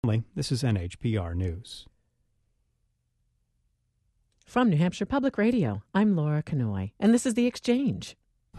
This is NHPR News. From New Hampshire Public Radio, I'm Laura Kanoy, and this is The Exchange.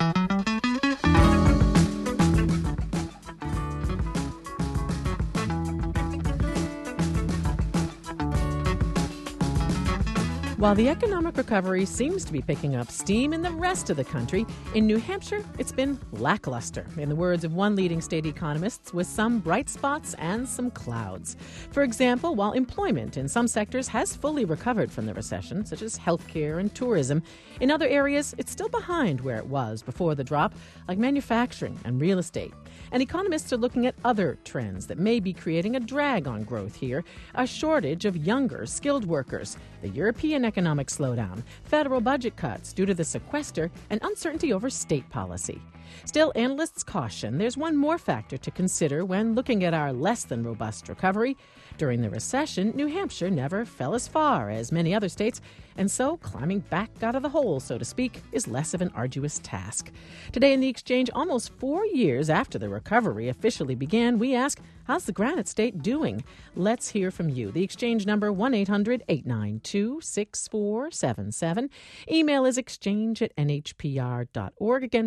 While the economic recovery seems to be picking up steam in the rest of the country, in New Hampshire, it's been lackluster, in the words of one leading state economist, with some bright spots and some clouds. For example, while employment in some sectors has fully recovered from the recession, such as healthcare and tourism, in other areas, it's still behind where it was before the drop, like manufacturing and real estate. And economists are looking at other trends that may be creating a drag on growth here, a shortage of younger, skilled workers, the European economic slowdown, federal budget cuts due to the sequester, and uncertainty over state policy. Still, analysts caution there's one more factor to consider when looking at our less than robust recovery. During the recession, New Hampshire never fell as far as many other states, and so climbing back out of the hole, so to speak, is less of an arduous task. Today in The Exchange, almost 4 years after the recovery officially began, we ask, how's the Granite State doing? Let's hear from you. The Exchange number 1-800-892-6477. Email is exchange@nhpr.org. Again,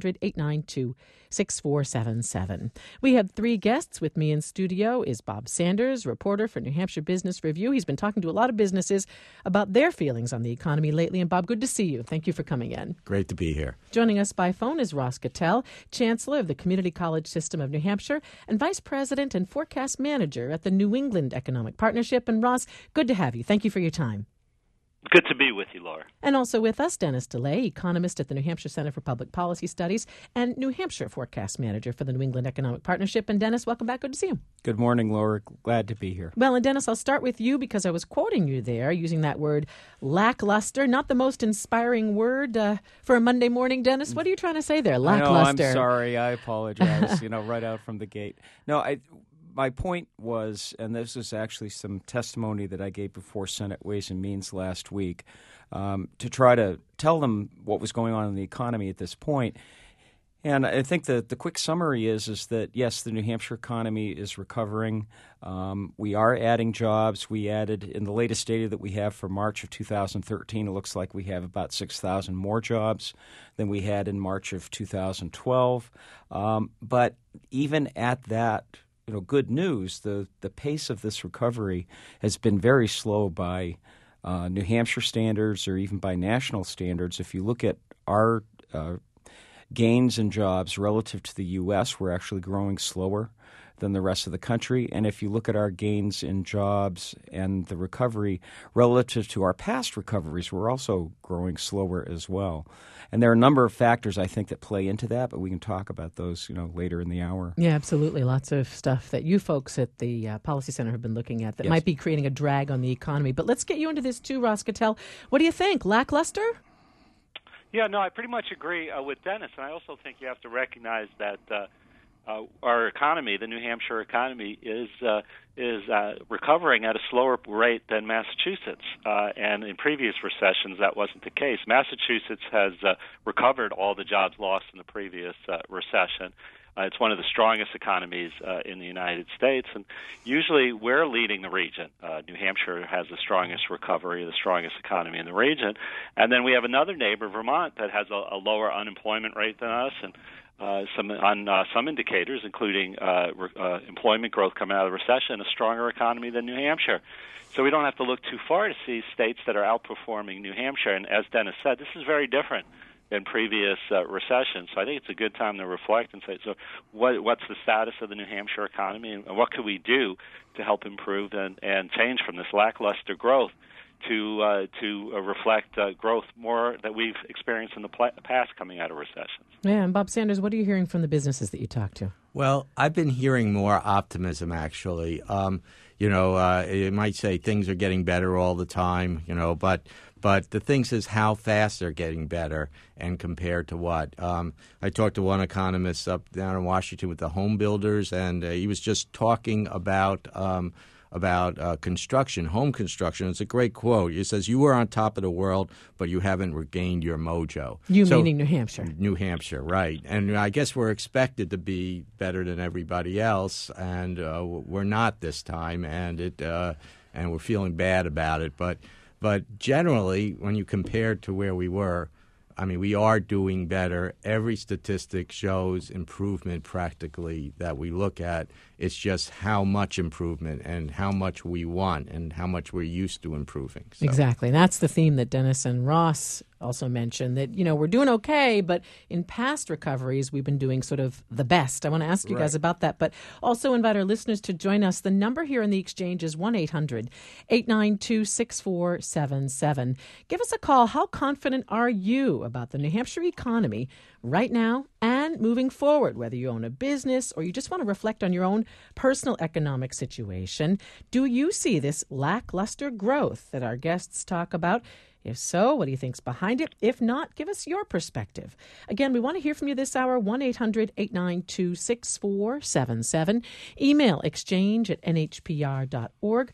1-800-892-6477. We have three guests. With me in studio is Bob Sanders, reporter for New Hampshire Business Review. He's been talking to a lot of businesses about their feelings on the economy lately. And Bob, good to see you. Thank you for coming in. Great to be here. Joining us by phone is Ross Cattell, Chancellor of the Community College System of New Hampshire and Vice President and Forecast Manager at the New England Economic Partnership. And Ross, good to have you. Thank you for your time. Good to be with you, Laura. And also with us, Dennis DeLay, economist at the New Hampshire Center for Public Policy Studies and New Hampshire Forecast Manager for the New England Economic Partnership. And Dennis, welcome back. Good to see you. Good morning, Laura. Glad to be here. Well, and Dennis, I'll start with you because I was quoting you there using that word lackluster, not the most inspiring word for a Monday morning. Dennis, what are you trying to say there? Lackluster. I'm sorry. I apologize, right out from the gate. No, my point was, and this is actually some testimony that I gave before Senate Ways and Means last week, to try to tell them what was going on in the economy at this point. And I think that the quick summary is that, yes, the New Hampshire economy is recovering. We are adding jobs. We added, in the latest data that we have for March of 2013, it looks like we have about 6,000 more jobs than we had in March of 2012. But even at that, good news, the pace of this recovery has been very slow by New Hampshire standards or even by national standards. If you look at our gains in jobs relative to the U.S., we're actually growing slower than the rest of the country. And if you look at our gains in jobs and the recovery relative to our past recoveries, we're also growing slower as well. And there are a number of factors, I think, that play into that, but we can talk about those, later in the hour. Yeah, absolutely. Lots of stuff that you folks at the Policy Center have been looking at that might be creating a drag on the economy. But let's get you into this too, Ross Cattell. What do you think? Lackluster? Yeah, no, I pretty much agree with Dennis, and I also think you have to recognize that our economy, the New Hampshire economy, is recovering at a slower rate than Massachusetts. And in previous recessions, that wasn't the case. Massachusetts has recovered all the jobs lost in the previous recession. It's one of the strongest economies in the United States, and usually we're leading the region. New Hampshire has the strongest recovery, the strongest economy in the region. And then we have another neighbor, Vermont, that has a lower unemployment rate than us, and some indicators, including employment growth coming out of the recession, a stronger economy than New Hampshire. So we don't have to look too far to see states that are outperforming New Hampshire. And as Dennis said, this is very different than previous recessions. So I think it's a good time to reflect and say, so what's the status of the New Hampshire economy, and what could we do to help improve and change from this lackluster growth to reflect growth more that we've experienced in the past coming out of recessions. Yeah, and Bob Sanders, what are you hearing from the businesses that you talk to? Well, I've been hearing more optimism, actually. You might say things are getting better all the time, but the thing is how fast they're getting better and compared to what. I talked to one economist up down in Washington with the home builders, and he was just talking about construction, home construction. It's a great quote. It says, "You are on top of the world, but you haven't regained your mojo." Meaning New Hampshire. New Hampshire, right. And I guess we're expected to be better than everybody else, and we're not this time, and we're feeling bad about it. But generally, when you compare to where we were, I mean, we are doing better. Every statistic shows improvement practically that we look at. It's just how much improvement and how much we want and how much we're used to improving. So. Exactly. That's the theme that Dennis and Ross also mentioned, that, we're doing okay, but in past recoveries, we've been doing sort of the best. I want to ask you guys about that, but also invite our listeners to join us. The number here in the exchange is 1-800-892-6477. Give us a call. How confident are you about the New Hampshire economy right now and moving forward, whether you own a business or you just want to reflect on your own personal economic situation? Do you see this lackluster growth that our guests talk about? If so, what do you think's behind it? If not, give us your perspective. Again, we want to hear from you this hour, 1-800-892-6477. Email exchange@nhpr.org,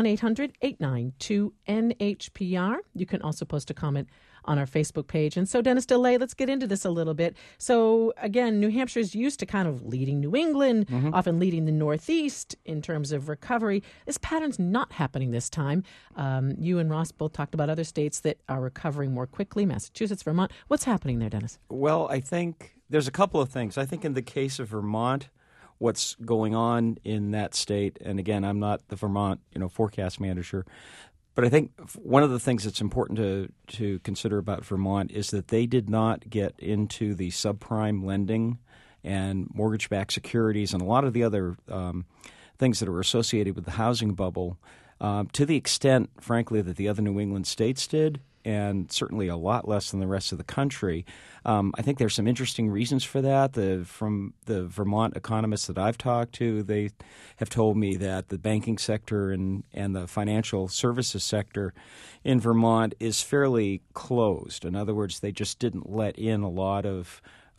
1-800-892-NHPR. You can also post a comment on our Facebook page. And so, Dennis DeLay, let's get into this a little bit. So, again, New Hampshire is used to kind of leading New England, often leading the Northeast in terms of recovery. This pattern's not happening this time. You and Ross both talked about other states that are recovering more quickly, Massachusetts, Vermont. What's happening there, Dennis? Well, I think there's a couple of things. I think in the case of Vermont, what's going on in that state, and again, I'm not the Vermont forecast manager, but I think one of the things that's important to consider about Vermont is that they did not get into the subprime lending and mortgage-backed securities and a lot of the other things that are associated with the housing bubble to the extent, frankly, that the other New England states did, and certainly a lot less than the rest of the country. I think there's some interesting reasons for that. From the Vermont economists that I've talked to, they have told me that the banking sector and the financial services sector in Vermont is fairly closed. In other words, they just didn't let in a lot of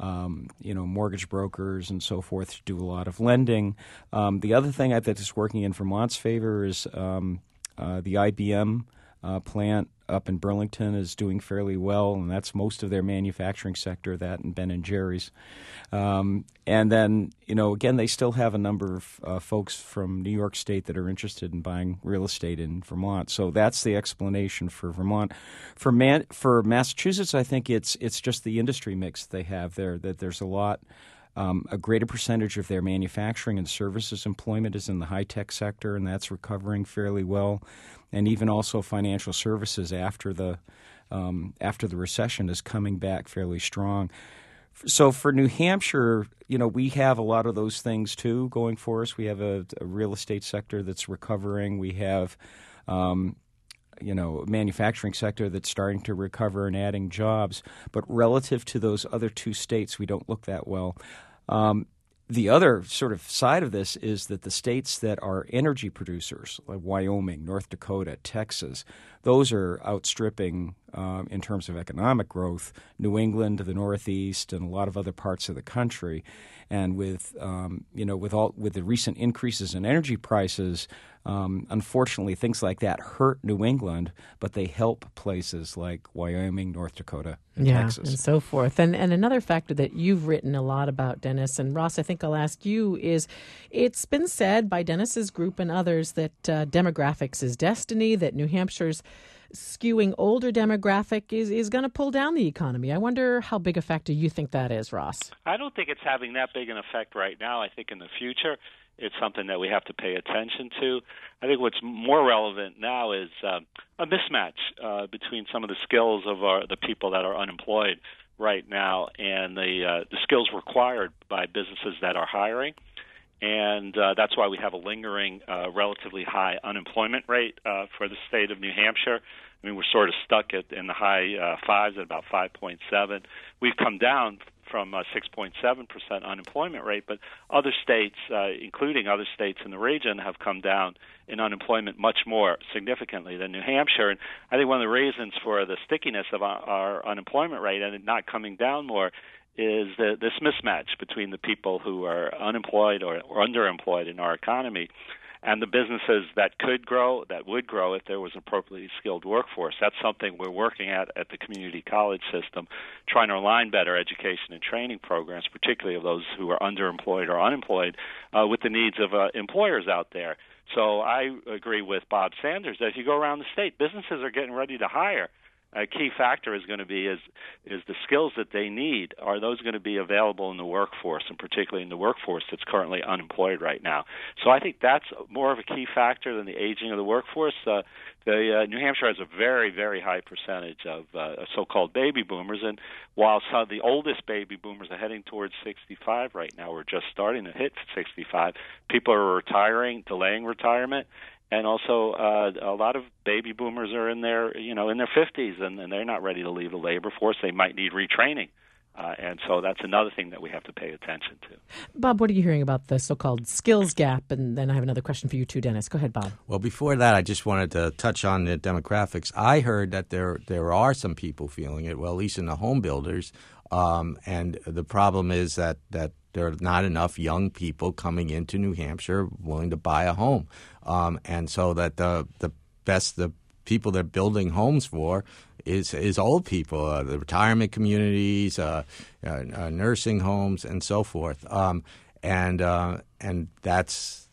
mortgage brokers and so forth to do a lot of lending. The other thing that is working in Vermont's favor is the IBM plant up in Burlington is doing fairly well, and that's most of their manufacturing sector, that and Ben & Jerry's. And then, again, they still have a number of folks from New York State that are interested in buying real estate in Vermont. So that's the explanation for Vermont. For Massachusetts, I think it's just the industry mix they have there, that there's a greater percentage of their manufacturing and services employment is in the high-tech sector, and that's recovering fairly well. And even also financial services after the recession is coming back fairly strong. So for New Hampshire, we have a lot of those things too going for us. We have a real estate sector that's recovering. We have a manufacturing sector that's starting to recover and adding jobs. But relative to those other two states, we don't look that well. The other sort of side of this is that the states that are energy producers, like Wyoming, North Dakota, Texas, those are outstripping, in terms of economic growth, New England, the Northeast, and a lot of other parts of the country. And with the recent increases in energy prices, unfortunately, things like that hurt New England, but they help places like Wyoming, North Dakota, and Texas. And so forth. And another factor that you've written a lot about, Dennis, and Ross, I think I'll ask you, is it's been said by Dennis's group and others that demographics is destiny, that New Hampshire's skewing older demographic is going to pull down the economy. I wonder how big a factor you think that is, Ross. I don't think it's having that big an effect right now. I think in the future it's something that we have to pay attention to. I think what's more relevant now is a mismatch between some of the skills of the people that are unemployed right now and the skills required by businesses that are hiring. And that's why we have a lingering, relatively high unemployment rate for the state of New Hampshire. I mean, we're sort of stuck in the high fives at about 5.7. We've come down from 6.7% unemployment rate, but other states, including other states in the region, have come down in unemployment much more significantly than New Hampshire. And I think one of the reasons for the stickiness of our unemployment rate and it not coming down more is this mismatch between the people who are unemployed or underemployed in our economy. and the businesses that could grow, that would grow if there was an appropriately skilled workforce. That's something we're working at the community college system, trying to align better education and training programs, particularly of those who are underemployed or unemployed, with the needs of employers out there. So I agree with Bob Sanders that if you go around the state, businesses are getting ready to hire. A key factor is going to be is the skills that they need. Are those going to be available in the workforce, and particularly in the workforce that's currently unemployed right now? So I think that's more of a key factor than the aging of the workforce. New Hampshire has a very, very high percentage of so-called baby boomers, and while some of the oldest baby boomers are heading towards 65 right now, we're just starting to hit 65. People are retiring, delaying retirement. And also, a lot of baby boomers are in their 50s, and they're not ready to leave the labor force. They might need retraining, and so that's another thing that we have to pay attention to. Bob, what are you hearing about the so-called skills gap? And then I have another question for you too, Dennis. Go ahead, Bob. Well, before that, I just wanted to touch on the demographics. I heard that there are some people feeling it, well, at least in the home builders, and the problem is that there are not enough young people coming into New Hampshire willing to buy a home. And so that the people they're building homes for is old people, the retirement communities, nursing homes, and so forth. And that's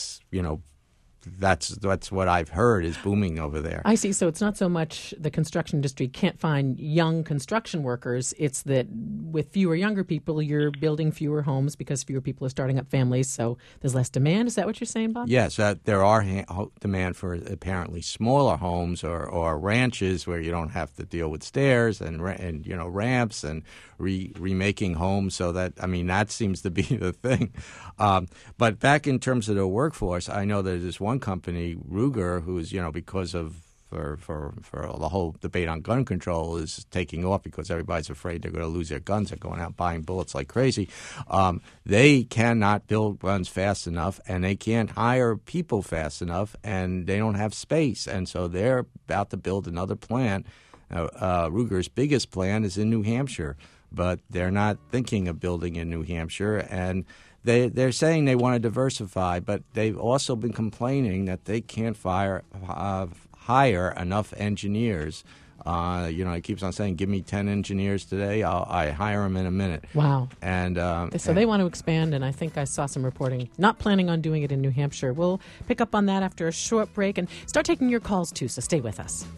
what I've heard is booming over there. I see. So it's not so much the construction industry can't find young construction workers. It's that with fewer younger people, you're building fewer homes because fewer people are starting up families. So there's less demand. Is that what you're saying, Bob? Yes, there are demand for apparently smaller homes or ranches where you don't have to deal with stairs and ramps and remaking homes. So that seems to be the thing. But back in terms of the workforce, I know there's this one company, Ruger, who's because of for the whole debate on gun control is taking off because everybody's afraid they're going to lose their guns. They're going out buying bullets like crazy. They cannot build guns fast enough, and they can't hire people fast enough, and they don't have space. And so they're about to build another plant. Ruger's biggest plant is in New Hampshire, but they're not thinking of building in New Hampshire, and they're saying they want to diversify, but they've also been complaining that they can't hire enough engineers. He keeps on saying, "Give me 10 engineers today, I hire them in a minute." Wow! And so they want to expand, and I think I saw some reporting. Not planning on doing it in New Hampshire. We'll pick up on that after a short break and start taking your calls too. So stay with us.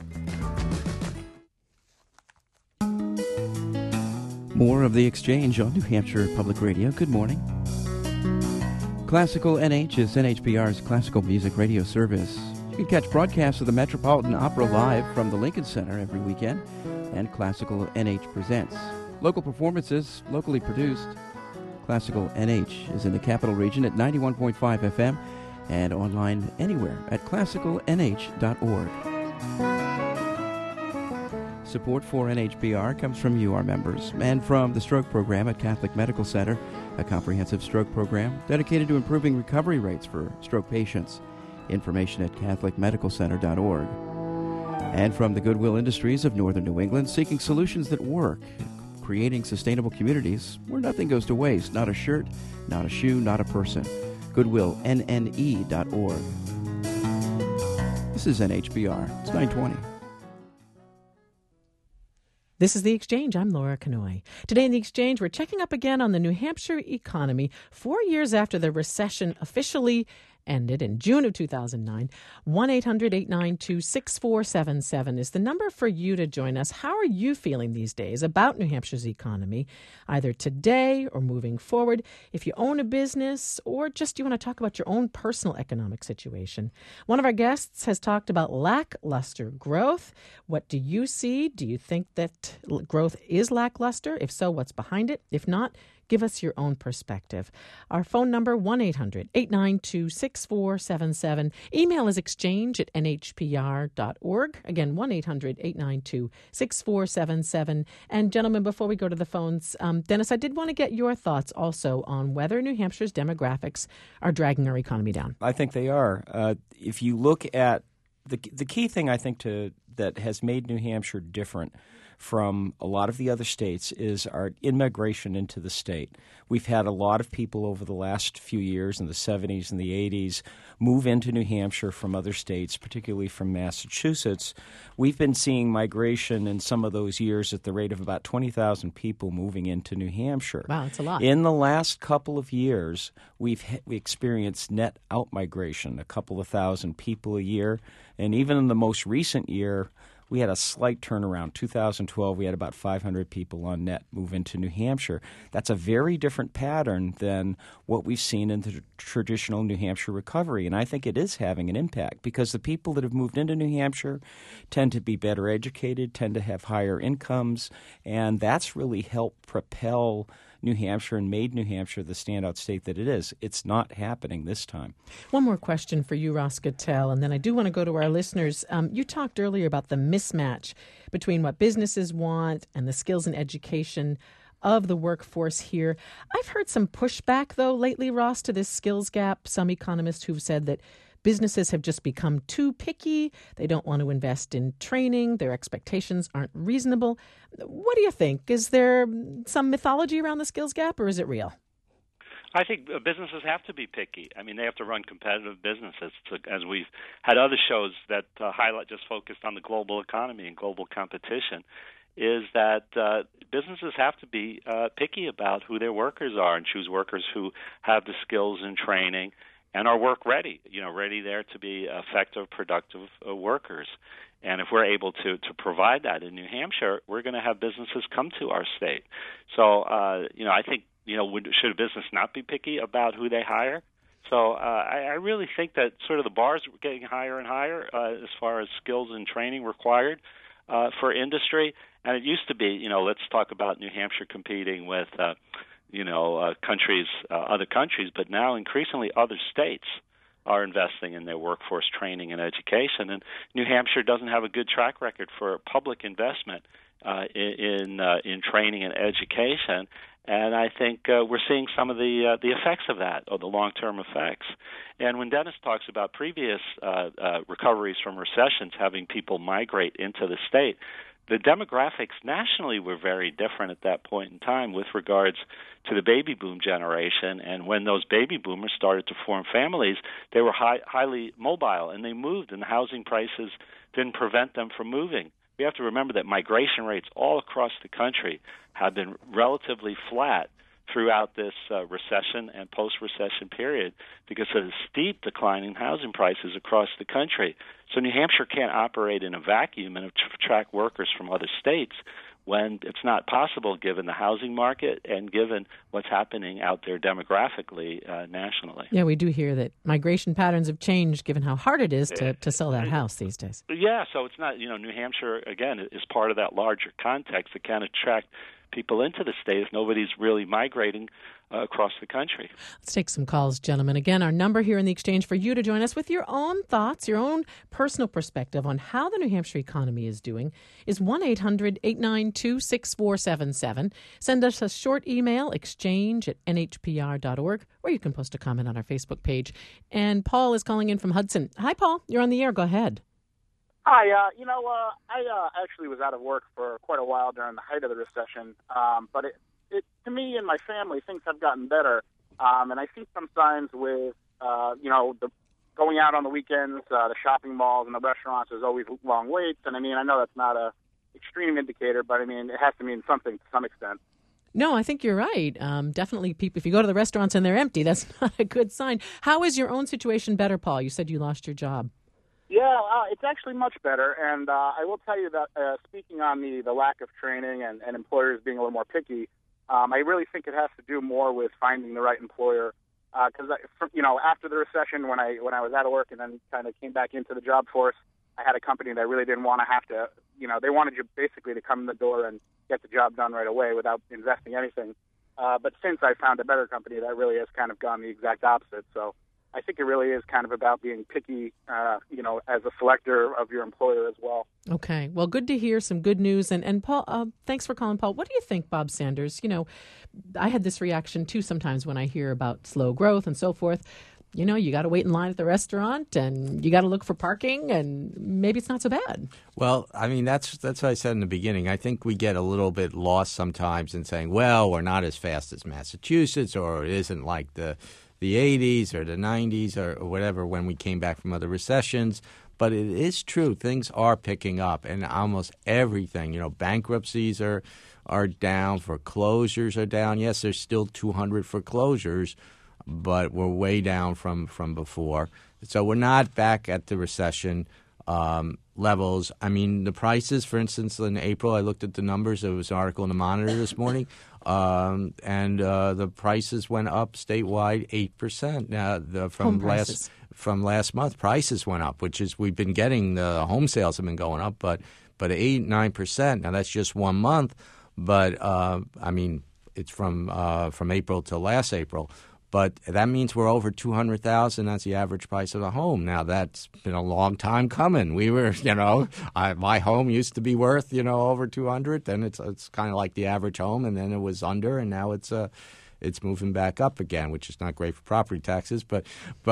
More of The Exchange on New Hampshire Public Radio. Good morning. Classical NH is NHPR's classical music radio service. You can catch broadcasts of the Metropolitan Opera live from the Lincoln Center every weekend, and Classical NH presents local performances, locally produced. Classical NH is in the Capital Region at 91.5 FM and online anywhere at classicalnh.org. Support for NHPR comes from you, our members, and from the Stroke Program at Catholic Medical Center, a comprehensive stroke program dedicated to improving recovery rates for stroke patients. Information at catholicmedicalcenter.org. And from the Goodwill Industries of Northern New England, seeking solutions that work, creating sustainable communities where nothing goes to waste, not a shirt, not a shoe, not a person. GoodwillNNE.org. This is NHPR. It's 920. This is The Exchange. I'm Laura Kanoy. Today in The Exchange, we're checking up again on the New Hampshire economy 4 years after the recession officially ended in June of 2009. 1-800-892-6477 is the number for you to join us. How are you feeling these days about New Hampshire's economy, either today or moving forward? If you own a business or just you want to talk about your own personal economic situation. One of our guests has talked about lackluster growth. What do you see? Do you think that growth is lackluster? If so, what's behind it? If not, give us your own perspective. Our phone number, 1-800-892-6477. Email is exchange@nhpr.org. Again, 1-800-892-6477. And gentlemen, before we go to the phones, Dennis, I did want to get your thoughts also on whether New Hampshire's demographics are dragging our economy down. I think they are. If you look at the key thing I think that has made New Hampshire different from a lot of the other states is our immigration into the state. We've had a lot of people over the last few years in the 70s and the 80s move into New Hampshire from other states, particularly from Massachusetts. We've been seeing migration in some of those years at the rate of about 20,000 people moving into New Hampshire. Wow, that's a lot. In the last couple of years, we experienced net out-migration, a couple of thousand people a year. And even in the most recent year, we had a slight turnaround. 2012, we had about 500 people on net move into New Hampshire. That's a very different pattern than what we've seen in the traditional New Hampshire recovery. And I think it is having an impact because the people that have moved into New Hampshire tend to be better educated, tend to have higher incomes, and that's really helped propel New Hampshire and made New Hampshire the standout state that it is. It's not happening this time. One more question for you, Ross Cattell, and then I do want to go to our listeners. You talked earlier about the mismatch between what businesses want and the skills and education of the workforce here. I've heard some pushback, though, lately, Ross, to this skills gap. Some economists who've said that businesses have just become too picky. They don't want to invest in training. Their expectations aren't reasonable. What do you think? Is there some mythology around the skills gap, or is it real? I think businesses have to be picky. I mean, they have to run competitive businesses. As we've had other shows that highlight, just focused on the global economy and global competition, is that businesses have to be picky about who their workers are and choose workers who have the skills and training and are work ready, ready there to be effective, productive workers. And if we're able to provide that in New Hampshire, we're going to have businesses come to our state. So, I think, should a business not be picky about who they hire? So I really think that sort of the bars are getting higher and higher as far as skills and training required for industry. And it used to be, let's talk about New Hampshire competing with countries, other countries, but now increasingly other states are investing in their workforce training and education. And New Hampshire doesn't have a good track record for public investment in training and education. And I think we're seeing some of the effects of that, or the long-term effects. And when Dennis talks about previous recoveries from recessions having people migrate into the state, the demographics nationally were very different at that point in time with regards to the baby boom generation. And when those baby boomers started to form families, they were highly mobile, and they moved, and the housing prices didn't prevent them from moving. We have to remember that migration rates all across the country have been relatively flat throughout this recession and post-recession period because of the steep decline in housing prices across the country. So New Hampshire can't operate in a vacuum and attract workers from other states when it's not possible given the housing market and given what's happening out there demographically nationally. Yeah, we do hear that migration patterns have changed given how hard it is to sell that house these days. Yeah, so it's not, New Hampshire, again, is part of that larger context that can attract people into the state if nobody's really migrating across the country. Let's take some calls, gentlemen. Again, our number here in the exchange for you to join us with your own thoughts, your own personal perspective on how the New Hampshire economy is doing is 1-800-892-6477. Send us a short email, exchange@nhpr.org, or you can post a comment on our Facebook page. And Paul is calling in from Hudson. Hi, Paul. You're on the air. Go ahead. Hi, I actually was out of work for quite a while during the height of the recession, but to me and my family, things have gotten better, and I see some signs with, the going out on the weekends, the shopping malls and the restaurants, there's always long waits, and I know that's not a extreme indicator, but it has to mean something to some extent. No, I think you're right. Definitely, people, if you go to the restaurants and they're empty, that's not a good sign. How is your own situation better, Paul? You said you lost your job. Yeah, it's actually much better, and I will tell you that speaking on the lack of training and employers being a little more picky, I really think it has to do more with finding the right employer. Because after the recession, when I was out of work and then kind of came back into the job force, I had a company that really didn't want to have to, they wanted you basically to come in the door and get the job done right away without investing anything. But since I found a better company, that really has kind of gone the exact opposite. So I think it really is kind of about being picky, as a selector of your employer as well. Okay. Well, good to hear some good news. And Paul, thanks for calling, Paul. What do you think, Bob Sanders? I had this reaction, too, sometimes when I hear about slow growth and so forth. you got to wait in line at the restaurant and you got to look for parking, and maybe it's not so bad. Well, I mean, that's what I said in the beginning. I think we get a little bit lost sometimes in saying, well, we're not as fast as Massachusetts, or it isn't like the 80s or the 90s or whatever when we came back from other recessions. But it is true. Things are picking up, and almost everything. Bankruptcies are down, foreclosures are down. Yes, there's still 200 foreclosures, but we're way down from before. So we're not back at the recession levels. I mean, the prices, for instance, in April, I looked at the numbers. There was an article in the Monitor this morning, and the prices went up statewide 8%. Now, from last month, prices went up, which is we've been getting the home sales have been going up, but 8-9%. Now that's just 1 month, but I mean it's from April to last April. But that means we're over $200,000. That's the average price of a home. Now that's been a long time coming. We were, my home used to be worth, over $200,000. Then it's kind of like the average home, and then it was under, and now it's moving back up again, which is not great for property taxes. But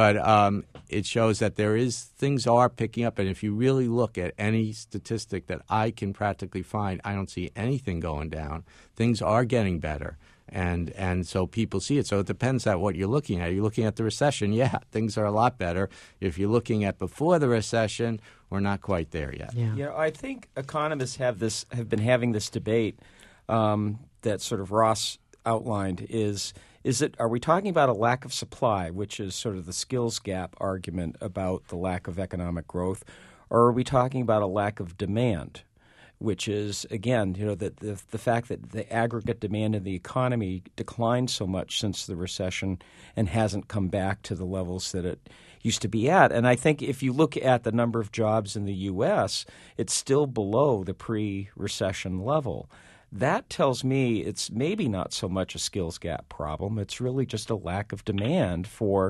it shows that things are picking up. And if you really look at any statistic that I can practically find, I don't see anything going down. Things are getting better. And so people see it. So it depends on what you're looking at. You're looking at the recession, yeah, things are a lot better. If you're looking at before the recession, we're not quite there yet. Yeah. I think economists have been having this debate that sort of Ross outlined are we talking about a lack of supply, which is sort of the skills gap argument about the lack of economic growth, or are we talking about a lack of demand, which is, again, the fact that the aggregate demand in the economy declined so much since the recession and hasn't come back to the levels that it used to be at. And I think if you look at the number of jobs in the U.S., it's still below the pre-recession level. That tells me it's maybe not so much a skills gap problem. It's really just a lack of demand for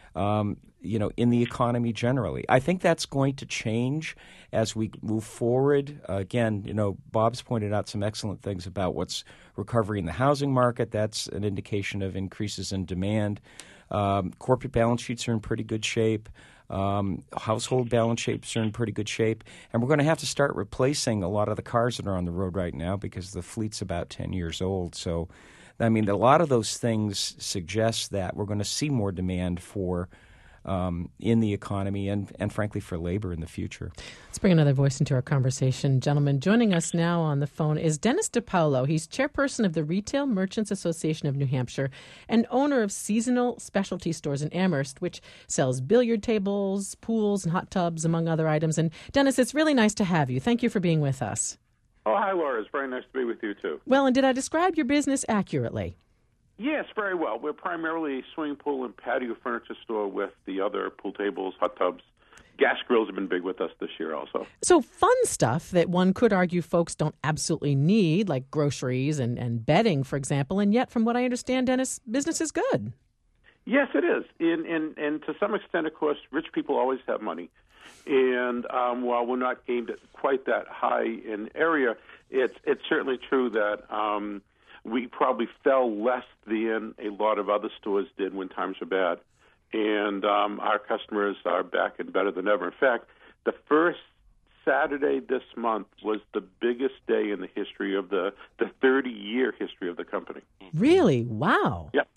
in the economy generally. I think that's going to change as we move forward. Again, Bob's pointed out some excellent things about what's recovery in the housing market. That's an indication of increases in demand. Corporate balance sheets are in pretty good shape. Household balance shapes are in pretty good shape. And we're going to have to start replacing a lot of the cars that are on the road right now because the fleet's about 10 years old. So, I mean, a lot of those things suggest that we're going to see more demand for in the economy and frankly, for labor in the future. Let's bring another voice into our conversation. Gentlemen, joining us now on the phone is Dennis DiPaolo. He's chairperson of the Retail Merchants Association of New Hampshire and owner of Seasonal Specialty Stores in Amherst, which sells billiard tables, pools, and hot tubs, among other items. And Dennis, it's really nice to have you. Thank you for being with us. Oh, hi, Laura. It's very nice to be with you, too. Well, and did I describe your business accurately? Yes, very well. We're primarily a swimming pool and patio furniture store with the other pool tables, hot tubs. Gas grills have been big with us this year also. So fun stuff that one could argue folks don't absolutely need, like groceries and bedding, for example. And yet, from what I understand, Dennis, business is good. Yes, it is. And to some extent, of course, rich people always have money. And while we're not aimed at quite that high in area, it's certainly true that we probably fell less than a lot of other stores did when times were bad. And our customers are back and better than ever. In fact, the first Saturday this month was the biggest day in the history of the 30-year history of the company. Really? Wow. Yeah.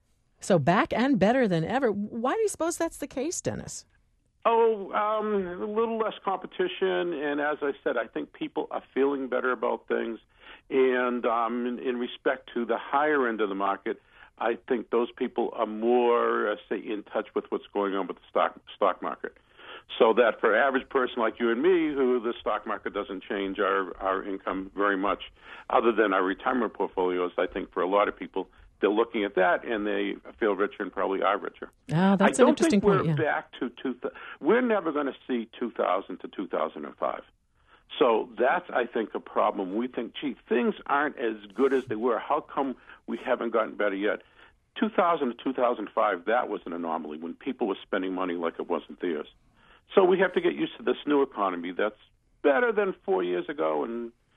So back and better than ever. Why do you suppose that's the case, Dennis? Oh, a little less competition. And as I said, I think people are feeling better about things. And in respect to the higher end of the market, I think those people are more, say, in touch with what's going on with the stock market. So that for an average person like you and me, who the stock market doesn't change our income very much, other than our retirement portfolios, I think for a lot of people, they're looking at that and they feel richer and probably are richer. Oh, that's an interesting point. I don't think we're back to we're never going to see 2000 to 2005. So that's, I think, a problem. We think, gee, things aren't as good as they were. How come we haven't gotten better yet? 2000 to 2005, that was an anomaly when people were spending money like it wasn't theirs. So we have to get used to this new economy that's better than 4 years ago, and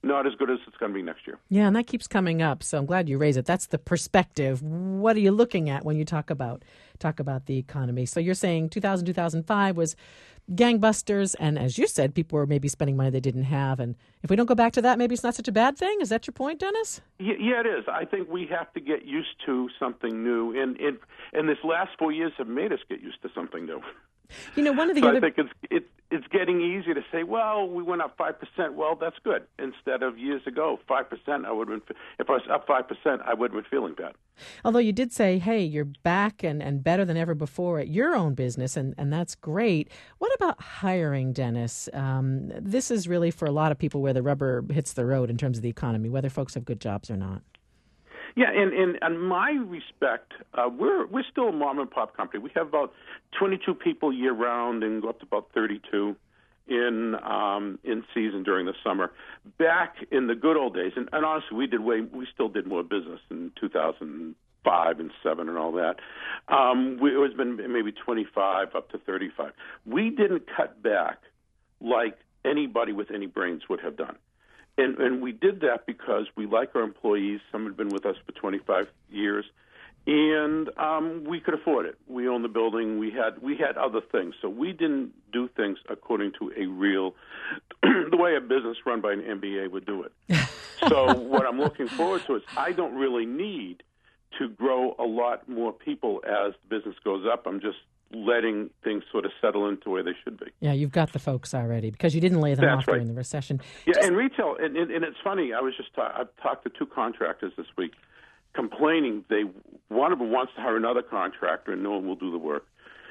not as good as it's going to be next year. Yeah, and that keeps coming up, so I'm glad you raise it. That's the perspective. What are you looking at when you talk about the economy? So you're saying 2005 was gangbusters, and as you said, people were maybe spending money they didn't have, and if we don't go back to that, maybe it's not such a bad thing? Is that your point, Dennis? Yeah, it is. I think we have to get used to something new, and this last 4 years have made us get used to something new. You know, one of the so other... I think it's getting easier to say, well, we went up 5%. Well, that's good. Instead of years ago, 5%, I would have been, if I was up 5%, I wouldn't have been feeling bad. Although you did say, hey, you're back and better than ever before at your own business, and that's great. What about hiring, Dennis? This is really for a lot of people where the rubber hits the road in terms of the economy, whether folks have good jobs or not. Yeah, and in my respect, we're still a mom and pop company. We have about 22 people year round and go up to about 32 in season during the summer. Back in the good old days, and honestly, we still did more business in 2005 and 7 and all that. It was been maybe 25 up to 35. We didn't cut back like anybody with any brains would have done. And we did that because we like our employees. Some had been with us for 25 years, and we could afford it. We owned the building. We had other things, so we didn't do things according to a real, the way a business run by an MBA would do it. So what I'm looking forward to is I don't really need to grow a lot more people as the business goes up. I'm just letting things sort of settle into where they should be. Yeah, you've got the folks already because you didn't lay them off during the recession. Yeah, and retail, and it's funny, I've talked to 2 contractors this week complaining one of them wants to hire another contractor and no one will do the work.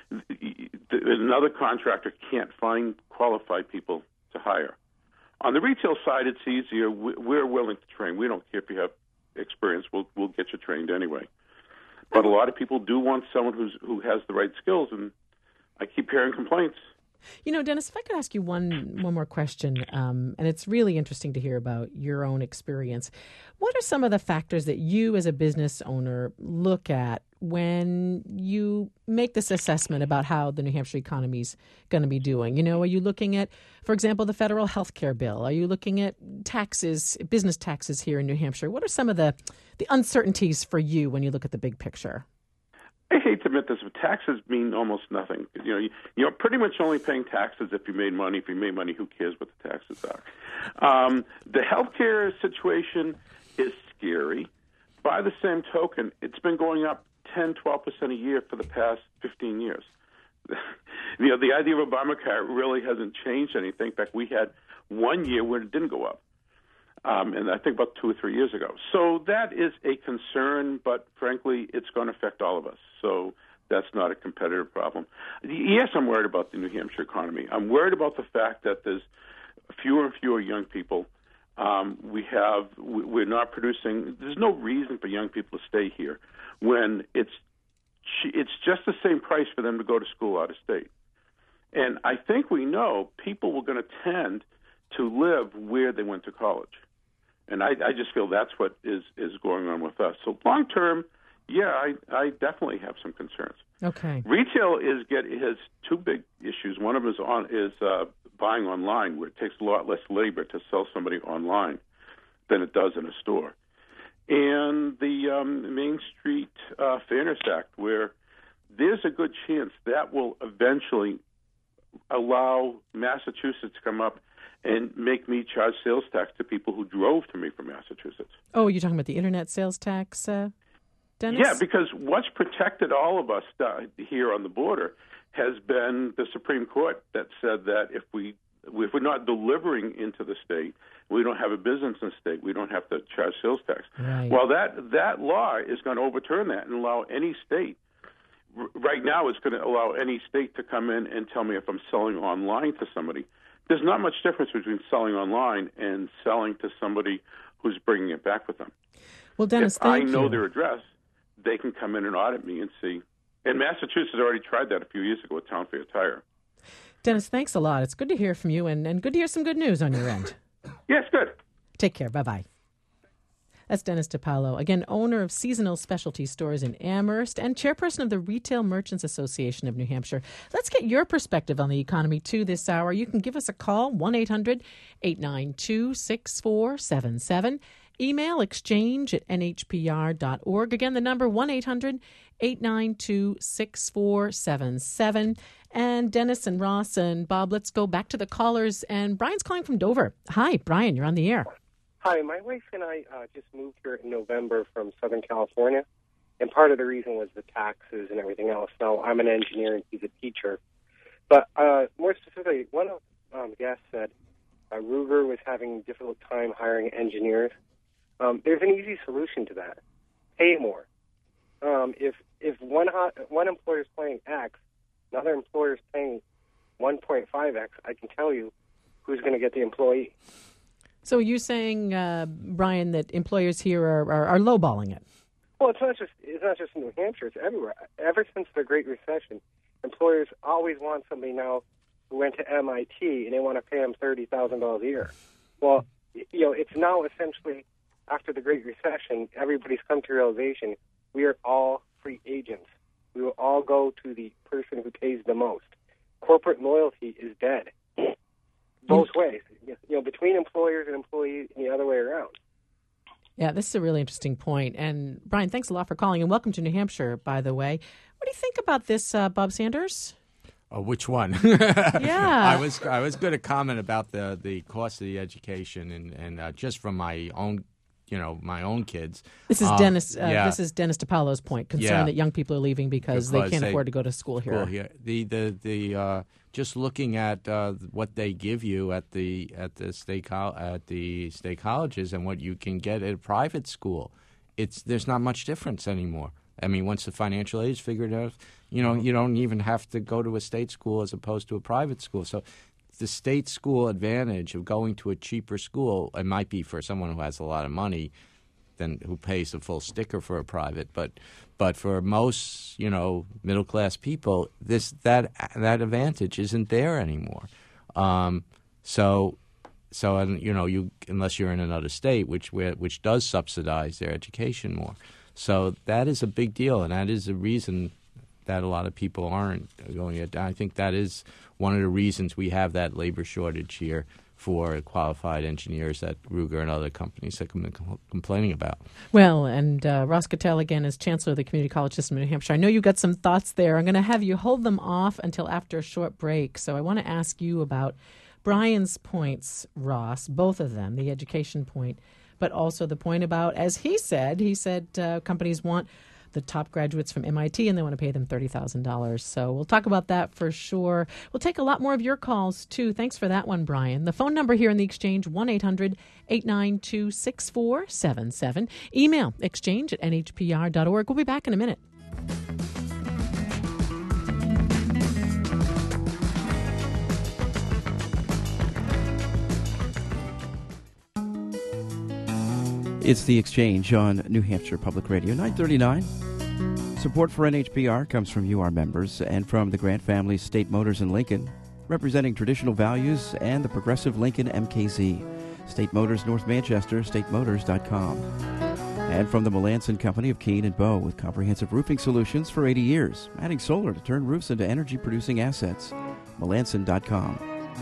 Another contractor can't find qualified people to hire. On the retail side, it's easier. We're willing to train. We don't care if you have experience. We'll get you trained anyway. But a lot of people do want someone who has the right skills, and I keep hearing complaints. You know, Dennis, if I could ask you one more question, and it's really interesting to hear about your own experience. What are some of the factors that you as a business owner look at when you make this assessment about how the New Hampshire economy is going to be doing? You know, are you looking at, for example, the federal health care bill? Are you looking at taxes, business taxes here in New Hampshire? What are some of the uncertainties for you when you look at the big picture? I hate to admit this, but taxes mean almost nothing. You're pretty much only paying taxes if you made money. If you made money, who cares what the taxes are? The healthcare situation is scary. By the same token, it's been going up 10, 12% a year for the past 15 years. The idea of Obamacare really hasn't changed anything. In fact, we had 1 year where it didn't go up. And I think about 2 or 3 years ago. So that is a concern, but frankly, it's going to affect all of us. So that's not a competitive problem. Yes, I'm worried about the New Hampshire economy. I'm worried about the fact that there's fewer and fewer young people. We're not producing. There's no reason for young people to stay here when it's just the same price for them to go to school out of state. And I think we know people were going to tend to live where they went to college. And I just feel that's what is going on with us. So long term, yeah, I definitely have some concerns. Okay. Retail has 2 big issues. One of them is buying online, where it takes a lot less labor to sell somebody online than it does in a store. And the Main Street Fairness Act, where there's a good chance that will eventually allow Massachusetts to come up and make me charge sales tax to people who drove to me from Massachusetts. Oh, you're talking about the internet sales tax, Dennis? Yeah, because what's protected all of us here on the border has been the Supreme Court that said that if we're not delivering into the state, we don't have a business in the state, we don't have to charge sales tax. Right. Well, that law is going to overturn that and allow any state. Right now, it's going to allow any state to come in and tell me if I'm selling online to somebody. There's not much difference between selling online and selling to somebody who's bringing it back with them. Well, Dennis, if I thank know you. their address, they can come in and audit me and see. And Massachusetts already tried that a few years ago with Town Fair Tire. Dennis, thanks a lot. It's good to hear from you and good to hear some good news on your end. Yes, good. Take care. Bye-bye. That's Dennis DiPaolo, again, owner of Seasonal Specialty Stores in Amherst and chairperson of the Retail Merchants Association of New Hampshire. Let's get your perspective on the economy, too, this hour. You can give us a call, 1-800-892-6477. Email exchange@nhpr.org. Again, the number 1-800-892-6477. And Dennis and Ross and Bob, let's go back to the callers. And Brian's calling from Dover. Hi, Brian, you're on the air. Hi, my wife and I just moved here in November from Southern California, and part of the reason was the taxes and everything else. Now, I'm an engineer and he's a teacher. But more specifically, one of the guests said Ruger was having a difficult time hiring engineers. There's an easy solution to that. Pay more. If one employer is paying X, another employer is paying 1.5X, I can tell you who's going to get the employee. So are you saying, Brian, that employers here are lowballing it? Well, it's not just in New Hampshire. It's everywhere. Ever since the Great Recession, employers always want somebody now who went to MIT and they want to pay them $30,000 a year. Well, it's now essentially after the Great Recession, everybody's come to realization we are all free agents. We will all go to the person who pays the most. Corporate loyalty is dead. Both ways, between employers and employees and the other way around. Yeah, this is a really interesting point. And Brian, thanks a lot for calling, and welcome to New Hampshire, by the way. What do you think about this, Bob Sanders? Which one? Yeah, I was going to comment about the cost of the education and just from my own. My own kids. This is Dennis. This is Dennis DiPaolo's point, concern that young people are leaving because they can't afford to go to school here. The just looking at what they give you at the state colleges and what you can get at a private school, there's not much difference anymore. I mean, once the financial aid is figured out, you don't even have to go to a state school as opposed to a private school. So the state school advantage of going to a cheaper school, it might be for someone who has a lot of money than who pays the full sticker for a private, but for most middle class people, that advantage isn't there anymore. So unless you're in another state which does subsidize their education more, so that is a big deal, and that is the reason that a lot of people aren't going it. I think that is one of the reasons we have that labor shortage here for qualified engineers that Ruger and other companies have been complaining about. Well, and Ross Cattell, again, is Chancellor of the Community College System in New Hampshire. I know you've got some thoughts there. I'm going to have you hold them off until after a short break. So I want to ask you about Brian's points, Ross, both of them, the education point, but also the point about, as he said companies want the top graduates from MIT, and they want to pay them $30,000. So we'll talk about that for sure. We'll take a lot more of your calls, too. Thanks for that one, Brian. The phone number here in the Exchange, 1-800-892-6477. Email exchange@nhpr.org. We'll be back in a minute. It's The Exchange on New Hampshire Public Radio, 939. Support for NHPR comes from you, our members, and from the Grant family, State Motors in Lincoln, representing traditional values and the progressive Lincoln MKZ. State Motors North Manchester, statemotors.com. And from the Melanson Company of Keene and Bow, with comprehensive roofing solutions for 80 years, adding solar to turn roofs into energy-producing assets. Melanson.com.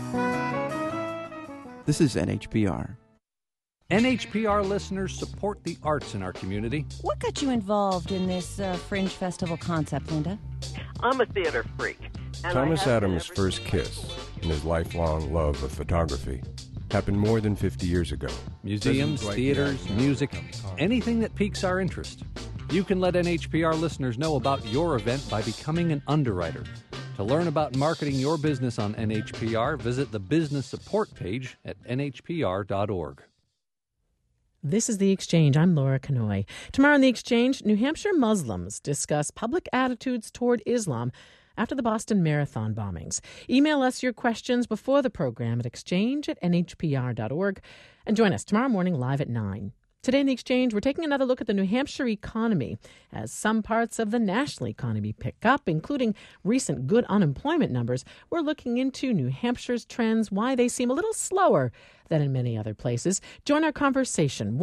This is NHPR. NHPR listeners support the arts in our community. What got you involved in this Fringe Festival concept, Linda? I'm a theater freak. Thomas Adams' first kiss and his lifelong love of photography happened more than 50 years ago. Museums, theaters, music, anything that piques our interest. You can let NHPR listeners know about your event by becoming an underwriter. To learn about marketing your business on NHPR, visit the business support page at nhpr.org. This is The Exchange. I'm Laura Kanoy. Tomorrow on The Exchange, New Hampshire Muslims discuss public attitudes toward Islam after the Boston Marathon bombings. Email us your questions before the program at exchange@nhpr.org and join us tomorrow morning live at 9. Today in the Exchange, we're taking another look at the New Hampshire economy as some parts of the national economy pick up, including recent good unemployment numbers. We're looking into New Hampshire's trends, why they seem a little slower than in many other places. Join our conversation,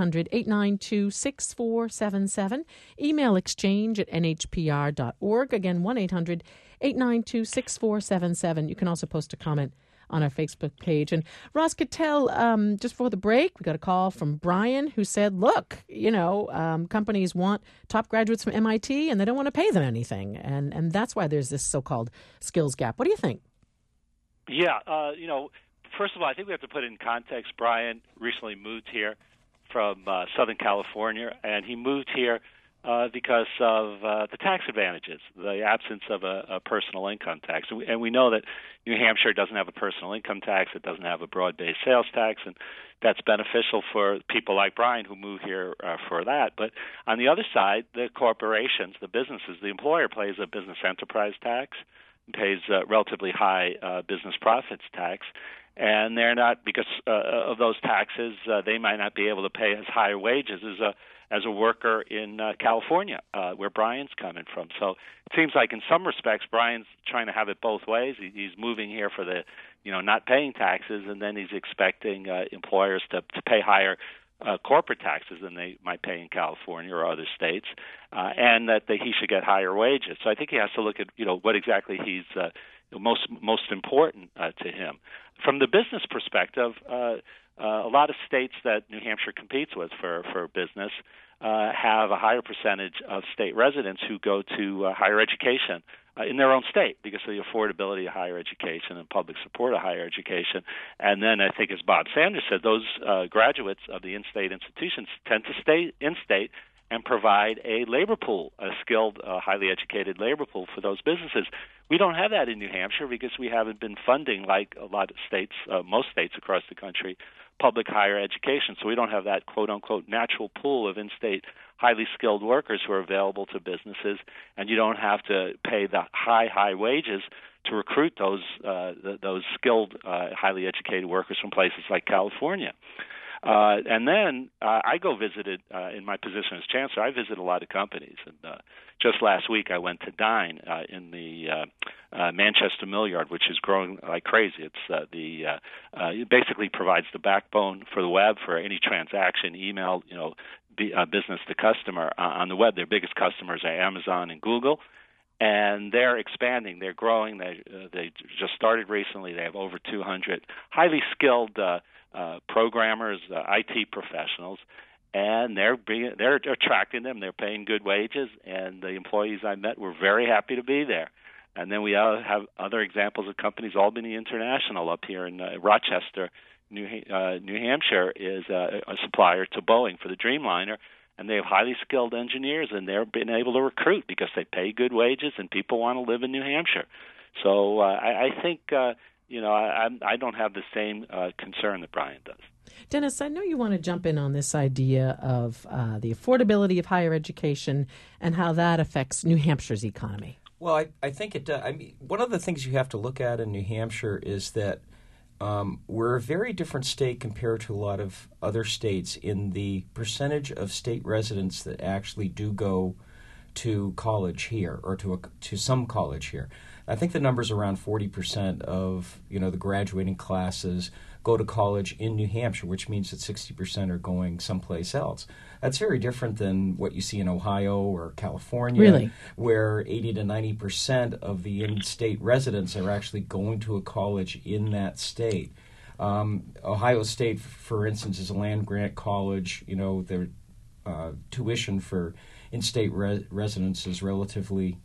1-800-892-6477. Email exchange@nhpr.org. Again, 1-800-892-6477. You can also post a comment on our Facebook page. And Ross Cattell, just before the break, we got a call from Brian who said, look, companies want top graduates from MIT and they don't want to pay them anything. And that's why there's this so-called skills gap. What do you think? Yeah, first of all, I think we have to put in context. Brian recently moved here from Southern California, and he moved here because of the tax advantages, the absence of a personal income tax. And we know that New Hampshire doesn't have a personal income tax. It doesn't have a broad-based sales tax, and that's beneficial for people like Brian who move here for that. But on the other side, the corporations, the businesses, the employer pays a business enterprise tax, pays relatively high business profits tax, and they're not, because of those taxes, they might not be able to pay as high wages as a worker in California, where Brian's coming from. So it seems like in some respects, Brian's trying to have it both ways. He's moving here for the, not paying taxes, and then he's expecting employers to pay higher corporate taxes than they might pay in California or other states, and that he should get higher wages. So I think he has to look at, what exactly he's most important to him. From the business perspective, a lot of states that New Hampshire competes with for business have a higher percentage of state residents who go to higher education in their own state because of the affordability of higher education and public support of higher education. And then I think, as Bob Sanders said, those graduates of the in-state institutions tend to stay in-state and provide a labor pool, a skilled, highly educated labor pool for those businesses. We don't have that in New Hampshire because we haven't been funding, like a lot of states, most states across the country, public higher education. So we don't have that quote-unquote natural pool of in-state highly skilled workers who are available to businesses, and you don't have to pay the high wages to recruit those skilled, highly educated workers from places like California. And then I go visited, in my position as chancellor, I visit a lot of companies. And just last week I went to Dine in the Manchester Mill Yard, which is growing like crazy. It's it basically provides the backbone for the web for any transaction, email, business to customer on the web. Their biggest customers are Amazon and Google. And they're expanding. They're growing. They just started recently. They have over 200 highly skilled programmers, IT professionals, and they're attracting them. They're paying good wages, and the employees I met were very happy to be there. And then we have other examples of companies. Albany International up here in Rochester, New Hampshire, is a supplier to Boeing for the Dreamliner. And they have highly skilled engineers, and they're being able to recruit because they pay good wages, and people want to live in New Hampshire. So I think, I don't have the same concern that Brian does. Dennis, I know you want to jump in on this idea of the affordability of higher education and how that affects New Hampshire's economy. Well, I think it does. One of the things you have to look at in New Hampshire is that we're a very different state compared to a lot of other states in the percentage of state residents that actually do go to college here or to some college here. I think the number's around 40% of the graduating classes go to college in New Hampshire, which means that 60% are going someplace else. That's very different than what you see in Ohio or California, really? Where 80 to 90% of the in-state residents are actually going to a college in that state. Ohio State, for instance, is a land-grant college. Their tuition for in-state residents is relatively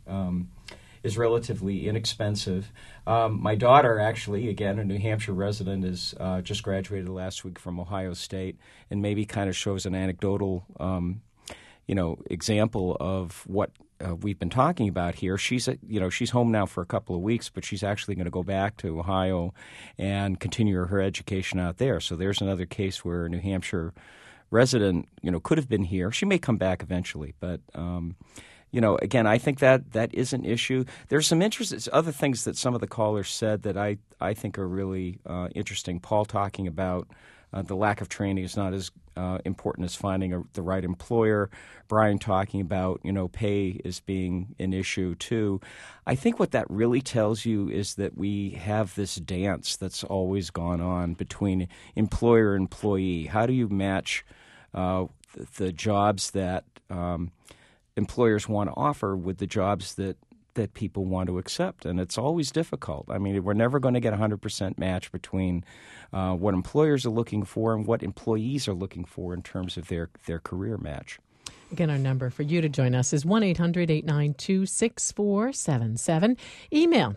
inexpensive. My daughter, actually, again, a New Hampshire resident, is just graduated last week from Ohio State, and maybe kind of shows an anecdotal, example of what we've been talking about here. She's home now for a couple of weeks, but she's actually going to go back to Ohio and continue her education out there. So there's another case where a New Hampshire resident, could have been here. She may come back eventually, but again, I think that is an issue. There's some other things that some of the callers said that I think are really interesting. Paul talking about the lack of training is not as important as finding the right employer. Brian talking about, pay as being an issue too. I think what that really tells you is that we have this dance that's always gone on between employer and employee. How do you match the jobs that employers want to offer with the jobs that people want to accept? And it's always difficult. I mean, we're never going to get a 100% match between what employers are looking for and what employees are looking for in terms of their career match. Again, our number for you to join us is 1-800-892-6477. Email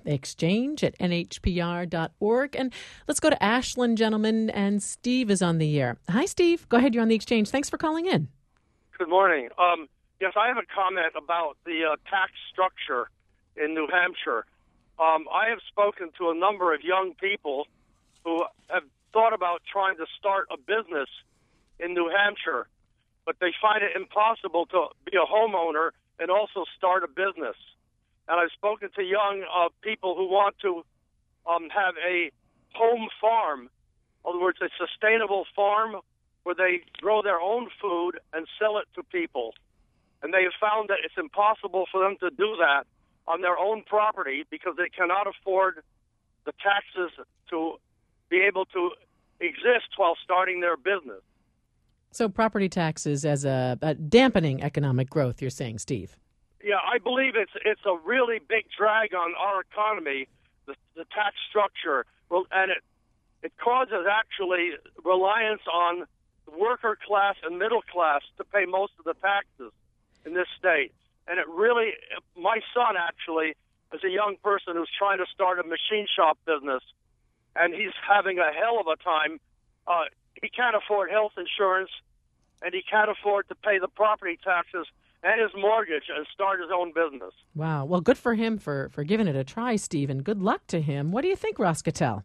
exchange@nhpr.org. And let's go to Ashland, gentlemen, and Steve is on the air. Hi, Steve. Go ahead. You're on the Exchange. Thanks for calling in. Good morning. Yes, I have a comment about the tax structure in New Hampshire. I have spoken to a number of young people who have thought about trying to start a business in New Hampshire, but they find it impossible to be a homeowner and also start a business. And I've spoken to young people who want to have a home farm, in other words, a sustainable farm where they grow their own food and sell it to people. And they have found that it's impossible for them to do that on their own property because they cannot afford the taxes to be able to exist while starting their business. So property taxes as a dampening economic growth, you're saying, Steve? Yeah, I believe it's a really big drag on our economy, the tax structure, and it causes actually reliance on the worker class and middle class to pay most of the taxes in this state. And it really, my son actually is a young person who's trying to start a machine shop business, and he's having a hell of a time. He can't afford health insurance, and he can't afford to pay the property taxes and his mortgage and start his own business. Wow. Well, good for him for giving it a try, Steve, and good luck to him. What do you think, Ross Cattell?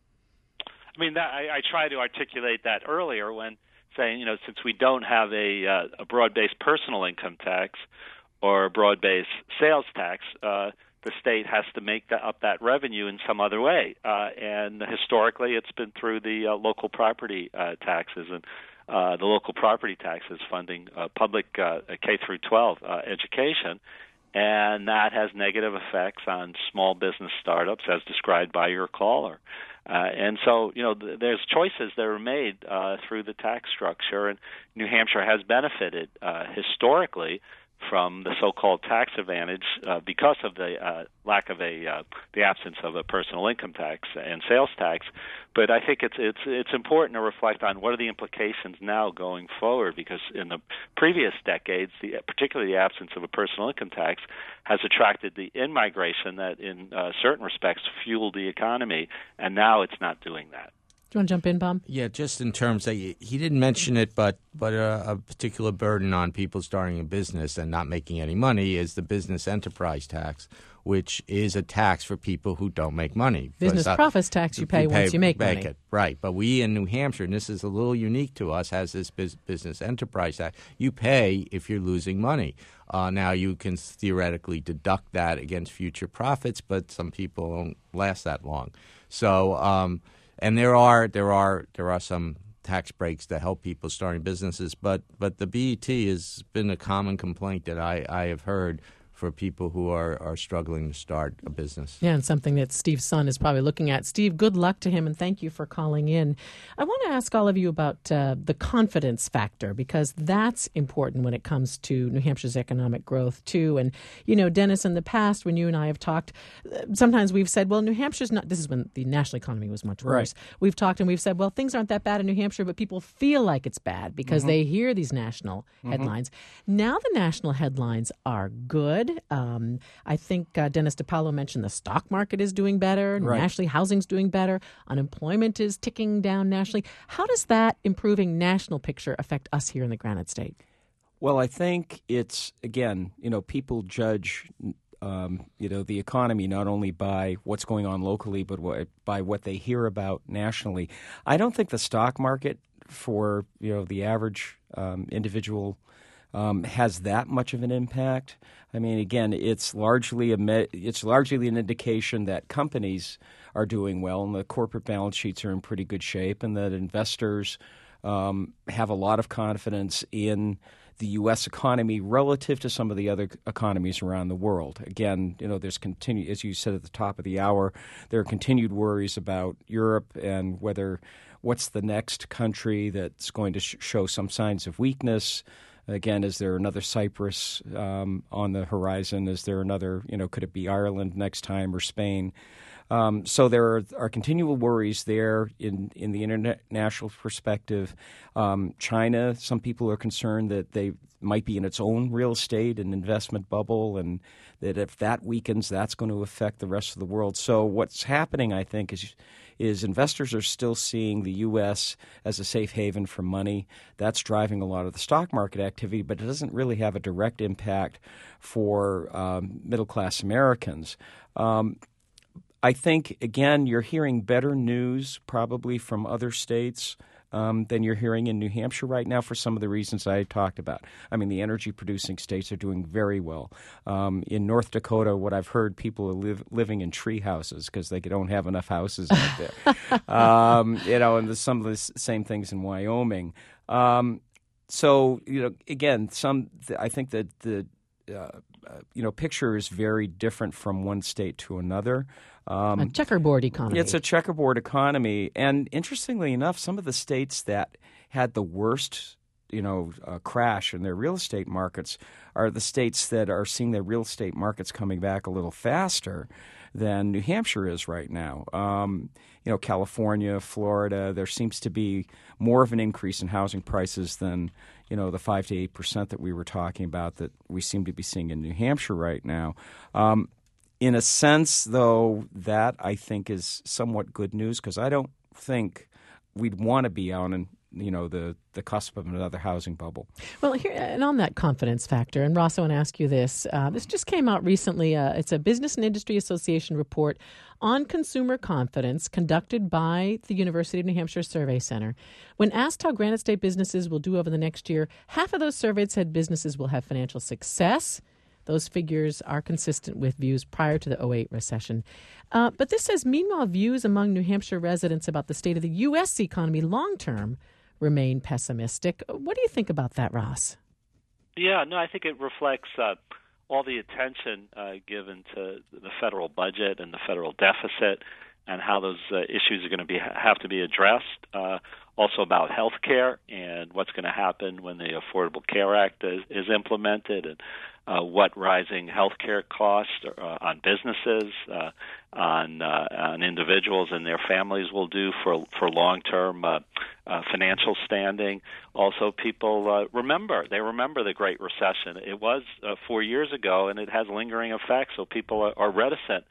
I mean, I tried to articulate that earlier when saying, since we don't have a broad-based personal income tax or a broad-based sales tax, the state has to make up that revenue in some other way. And historically, it's been through the local property taxes, and the local property taxes funding public K through 12 education. And that has negative effects on small business startups, as described by your caller. And so, there's choices that are made through the tax structure, and New Hampshire has benefited historically from the so-called tax advantage because of the lack of the absence of a personal income tax and sales tax. But I think it's important to reflect on what are the implications now going forward, because in the previous decades, particularly the absence of a personal income tax has attracted the in-migration that in certain respects fueled the economy, and now it's not doing that. Do you want to jump in, Bob? Yeah, just in terms of, he didn't mention it, but a particular burden on people starting a business and not making any money is the business enterprise tax, which is a tax for people who don't make money. Business profits tax you pay once you make money. It, right. But we in New Hampshire, and this is a little unique to us, has this business enterprise tax. You pay if you're losing money. Now, you can theoretically deduct that against future profits, but some people don't last that long. So and there are some tax breaks to help people starting businesses, but the BET has been a common complaint that I have heard for people who are struggling to start a business. Yeah, and something that Steve's son is probably looking at. Steve, good luck to him, and thank you for calling in. I want to ask all of you about the confidence factor, because that's important when it comes to New Hampshire's economic growth, too. And, Dennis, in the past, when you and I have talked, sometimes we've said, well, New Hampshire's not – this is when the national economy was much worse. Right. We've talked and we've said, well, things aren't that bad in New Hampshire, but people feel like it's bad because they hear these national headlines. Now the national headlines are good. I think Dennis DiPaolo mentioned the stock market is doing better. Right. Nationally, housing's doing better. Unemployment is ticking down nationally. How does that improving national picture affect us here in the Granite State? Well, I think it's, again, people judge, the economy not only by what's going on locally, but by what they hear about nationally. I don't think the stock market for, the average individual has that much of an impact. I mean, again, it's largely an indication that companies are doing well, and the corporate balance sheets are in pretty good shape, and that investors have a lot of confidence in the U.S. economy relative to some of the other economies around the world. Again, there's continued, as you said at the top of the hour, there are continued worries about Europe and what's the next country that's going to show some signs of weakness. Again, is there another Cyprus on the horizon? Is there another, could it be Ireland next time or Spain? So there are continual worries there in the international perspective. China, some people are concerned that they might be in its own real estate and investment bubble, and that if that weakens, that's going to affect the rest of the world. So what's happening, I think, is investors are still seeing the U.S. as a safe haven for money. That's driving a lot of the stock market activity, but it doesn't really have a direct impact for middle-class Americans. I think, again, you're hearing better news probably from other states than you're hearing in New Hampshire right now for some of the reasons I talked about. I mean, the energy-producing states are doing very well. In North Dakota, what I've heard, people are living in tree houses because they don't have enough houses out there. And there's some of the same things in Wyoming. So, again, I think that the picture is very different from one state to another. A checkerboard economy. It's a checkerboard economy. And interestingly enough, some of the states that had the worst, crash in their real estate markets are the states that are seeing their real estate markets coming back a little faster than New Hampshire is right now. California, Florida, there seems to be more of an increase in housing prices than, the 5 to 8% that we were talking about that we seem to be seeing in New Hampshire right now. In a sense, though, that I think is somewhat good news because I don't think we'd want to be on the cusp of another housing bubble. Well, here and on that confidence factor, and Ross, I want to ask you this. This just came out recently. It's a Business and Industry Association report on consumer confidence conducted by the University of New Hampshire Survey Center. When asked how Granite State businesses will do over the next year, half of those surveyed said businesses will have financial success. Those figures are consistent with views prior to the 2008 recession. But this says, meanwhile, views among New Hampshire residents about the state of the U.S. economy long-term remain pessimistic. What do you think about that, Ross? Yeah, no, I think it reflects all the attention given to the federal budget and the federal deficit and how those issues are going to have to be addressed. Also about health care and what's going to happen when the Affordable Care Act is implemented, and what rising health care costs on businesses, on individuals and their families will do for long-term financial standing. Also, people remember the Great Recession. It was 4 years ago, and it has lingering effects, so people are reticent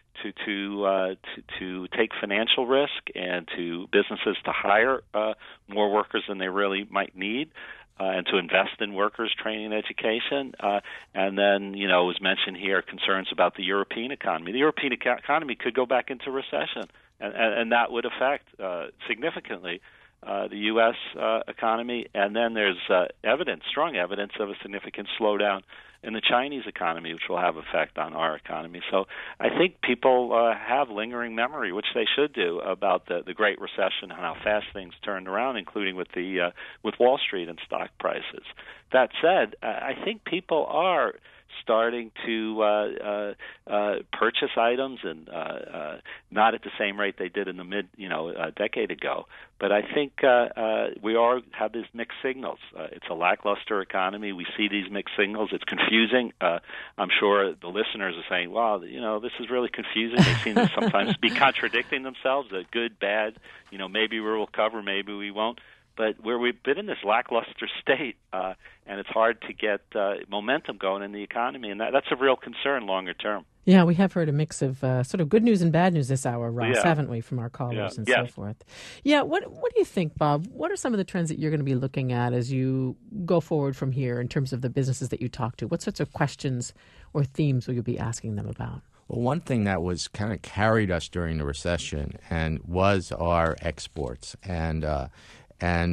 to take financial risk and to businesses to hire more workers than they really might need, and to invest in workers' training and education. And then, it was mentioned here, concerns about the European economy. The European economy could go back into recession, and that would affect significantly the U.S. economy. And then there's strong evidence of a significant slowdown in the Chinese economy, which will have effect on our economy. So I think people have lingering memory, which they should do, about the Great Recession and how fast things turned around, including with Wall Street and stock prices. That said, I think people are starting to purchase items, and not at the same rate they did in the a decade ago. But I think we have these mixed signals. It's a lackluster economy. We see these mixed signals. It's confusing. I'm sure the listeners are saying, "Wow, this is really confusing." They seem to sometimes be contradicting themselves. Good, bad. Maybe we will cover, maybe we won't. But where we've been in this lackluster state, and it's hard to get momentum going in the economy, and that's a real concern longer term. Yeah, we have heard a mix of sort of good news and bad news this hour, Ross, haven't we, from our callers and so forth. Yeah, what do you think, Bob? What are some of the trends that you're going to be looking at as you go forward from here in terms of the businesses that you talk to? What sorts of questions or themes will you be asking them about? Well, one thing that was kind of carried us during the recession and was our exports, and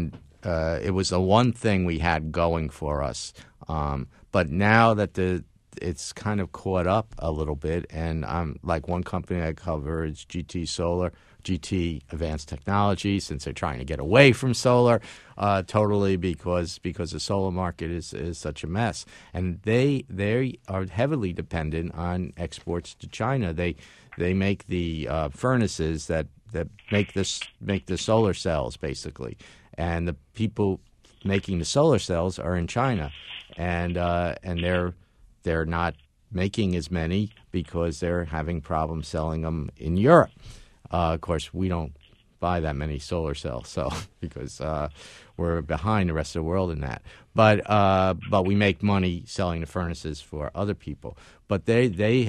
it was the one thing we had going for us. But now that the it's kind of caught up a little bit. And like one company I cover is GT Advanced Technology, since they're trying to get away from solar totally because the solar market is such a mess. And they are heavily dependent on exports to China. They make the furnaces that make the solar cells, basically. And the people making the solar cells are in China. And they're not making as many because they're having problems selling them in Europe. Of course, we don't buy that many solar cells, so because we're behind the rest of the world in that. But we make money selling the furnaces for other people. But they've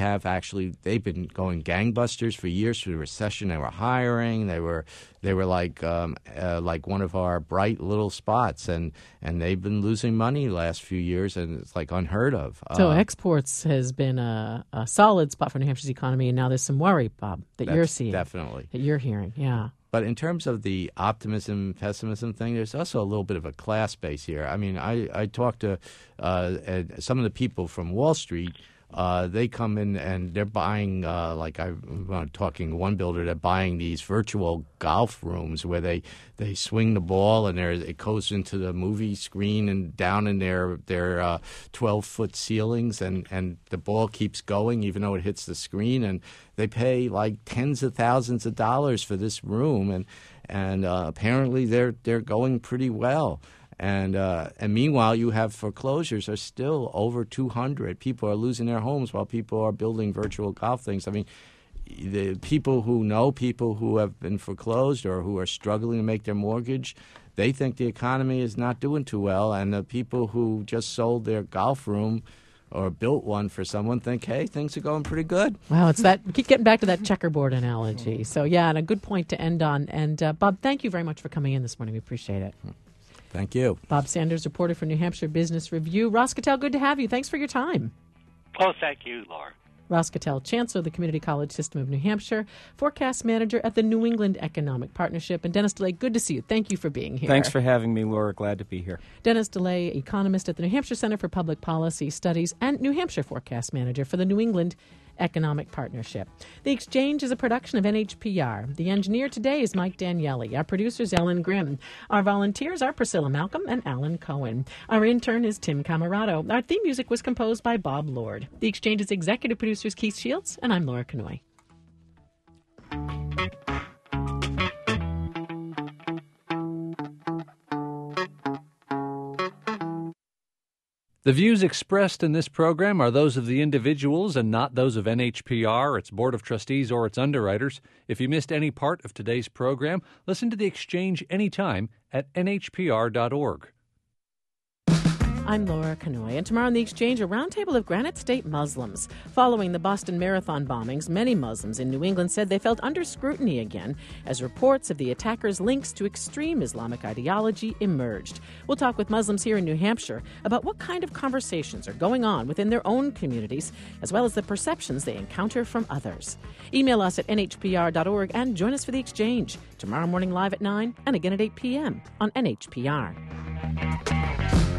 been going gangbusters for years through the recession. They were hiring. They were like one of our bright little spots, and they've been losing money the last few years, and it's like unheard of. So exports has been a solid spot for New Hampshire's economy, and now there's some worry, Bob, that you're seeing. Definitely. That you're hearing, yeah. But in terms of the optimism, pessimism thing, there's also a little bit of a class base here. I mean, I talked to some of the people from Wall Street. They come in and they're buying, I'm talking one builder, they're buying these virtual golf rooms where they swing the ball and it goes into the movie screen and down in their 12-foot ceilings, and the ball keeps going even though it hits the screen, and they pay like tens of thousands of dollars for this room, and apparently they're going pretty well. And meanwhile, you have foreclosures are still over 200. People are losing their homes while people are building virtual golf things. I mean, the people who know people who have been foreclosed or who are struggling to make their mortgage, they think the economy is not doing too well. And the people who just sold their golf room or built one for someone think, hey, things are going pretty good. Wow, it's that. We keep getting back to that checkerboard analogy. So, yeah, and a good point to end on. And, Bob, thank you very much for coming in this morning. We appreciate it. Thank you. Bob Sanders, reporter for New Hampshire Business Review. Ross Cattell, good to have you. Thanks for your time. Oh, thank you, Laura. Ross Cattell, Chancellor of the Community College System of New Hampshire, Forecast Manager at the New England Economic Partnership. And Dennis DeLay, good to see you. Thank you for being here. Thanks for having me, Laura. Glad to be here. Dennis DeLay, economist at the New Hampshire Center for Public Policy Studies and New Hampshire Forecast Manager for the New England Economic Partnership. The Exchange is a production of NHPR. The engineer today is Mike Daniele. Our producer is Ellen Grimm. Our volunteers are Priscilla Malcolm and Alan Cohen. Our intern is Tim Camarado. Our theme music was composed by Bob Lord. The Exchange's executive producer is Keith Shields, and I'm Laura Kanoy. The views expressed in this program are those of the individuals and not those of NHPR, its Board of Trustees, or its underwriters. If you missed any part of today's program, listen to The Exchange anytime at nhpr.org. I'm Laura Kanoy, and tomorrow on The Exchange, a roundtable of Granite State Muslims. Following the Boston Marathon bombings, many Muslims in New England said they felt under scrutiny again as reports of the attackers' links to extreme Islamic ideology emerged. We'll talk with Muslims here in New Hampshire about what kind of conversations are going on within their own communities, as well as the perceptions they encounter from others. Email us at nhpr.org and join us for The Exchange, tomorrow morning live at 9 and again at 8 p.m. on NHPR.